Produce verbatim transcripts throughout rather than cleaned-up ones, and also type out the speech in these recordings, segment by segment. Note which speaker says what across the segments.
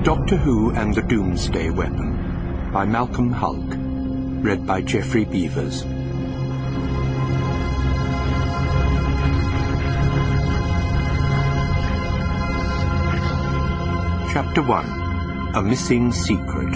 Speaker 1: Doctor Who and the Doomsday Weapon by Malcolm Hulke. Read by Geoffrey Beevers. Chapter one. A Missing Secret.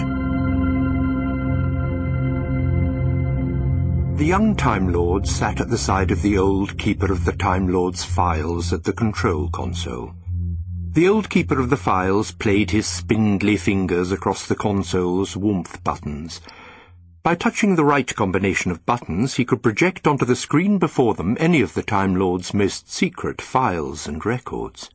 Speaker 1: The young Time Lord sat at the side of the old Keeper of the Time Lord's files at the control console. The old Keeper of the Files played his spindly fingers across the console's warmth buttons. By touching the right combination of buttons, he could project onto the screen before them any of the Time Lord's most secret files and records.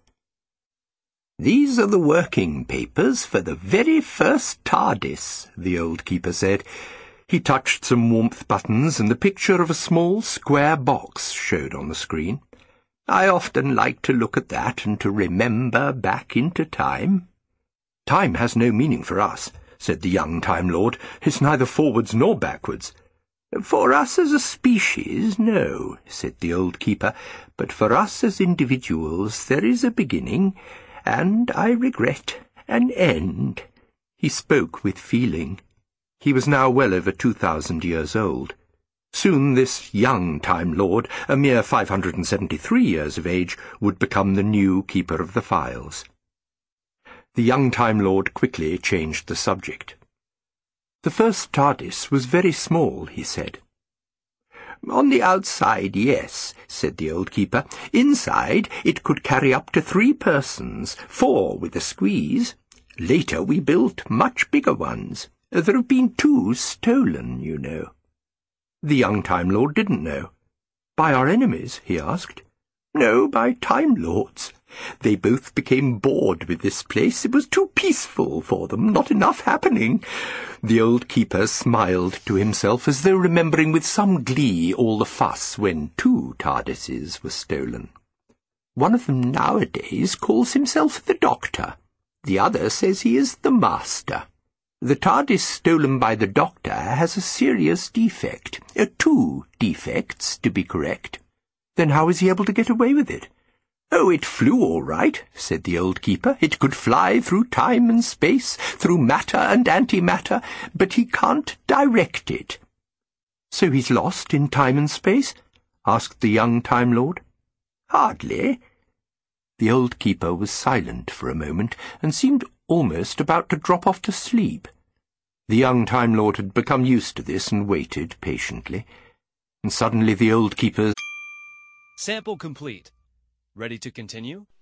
Speaker 1: "These are the working papers for the very first TARDIS," the old Keeper said. He touched some warmth buttons, and the picture of a small square box showed on the screen. "I often like to look at that and to remember back into time." "Time has no meaning for us," said the young Time Lord. "It's neither forwards nor backwards." "For us as a species, no," said the old Keeper. "But for us as individuals there is a beginning, and, I regret, an end." He spoke with feeling. He was now well over two thousand years old. Soon this young Time Lord, a mere five hundred and seventy-three years of age, would become the new Keeper of the Files. The young Time Lord quickly changed the subject. "The first TARDIS was very small," he said. "On the outside, yes," said the old Keeper. "Inside, it could carry up to three persons, four with a squeeze. Later we built much bigger ones. There have been two stolen, you know." The young Time Lord didn't know. "By our enemies?" he asked. "No, by Time Lords. They both became bored with this place. It was too peaceful for them, not enough happening." The old Keeper smiled to himself, as though remembering with some glee all the fuss when two TARDISes were stolen. "One of them nowadays calls himself the Doctor. The other says he is the Master. The TARDIS stolen by the Doctor has a serious defect. Uh, two defects, to be correct." "Then how is he able to get away with it?" "Oh, it flew all right," said the old Keeper. "It could fly through time and space, through matter and antimatter, but he can't direct it." "So he's lost in time and space?" asked the young Time Lord. "Hardly." The old Keeper was silent for a moment, and seemed almost about to drop off to sleep. The young Time Lord had become used to this and waited patiently. And suddenly the old Keeper...
Speaker 2: Sample complete. Ready to continue?